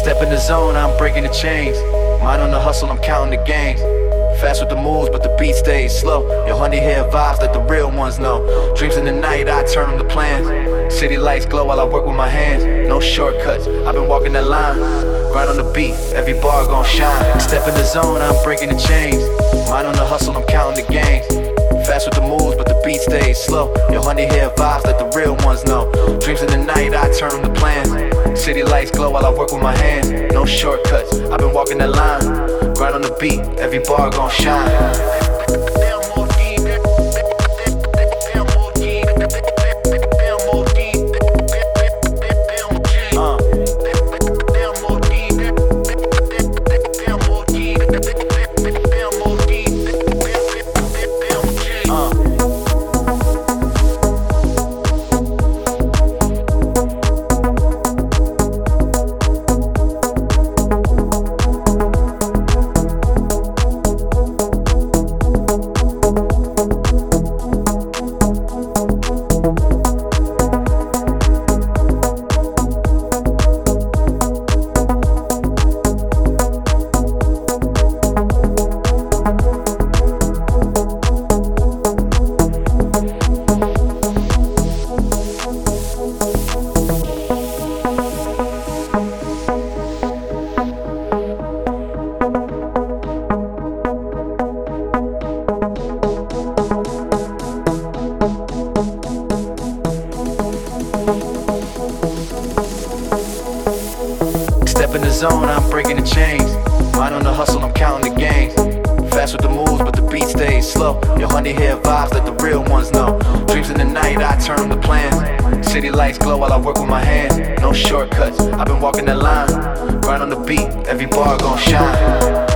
Step in the zone, I'm breaking the chains. Mind on the hustle, I'm counting the gains. Fast with the moves, but the beat stays slow. Your honey hair vibes like the real ones know. Dreams in the night, I turn them to plans. City lights glow while I work with my hands. No shortcuts, I've been walking that line. Grind on the beat, every bar gon' shine. Step in the zone, I'm breaking the chains. Mind on the hustle, I'm counting the gains. Fast with the moves, but the beat stays slow. Your honey hair vibes like the real ones know. Dreams in the night, I turn them to plans. City lights glow while I work with my hands. No shortcuts, I've been walking that line. Grind on the beat, every bar gon' shine. Step in the zone, I'm breaking the chains. Mind on the hustle, I'm counting the gains. Fast with the moves, but the beat stays slow. Your honey hair vibes like the real ones know. Dreams in the night, I turn them to plans. City lights glow while I work with my hands. No shortcuts, I've been walking that line. Grind on the beat, every bar gon' shine.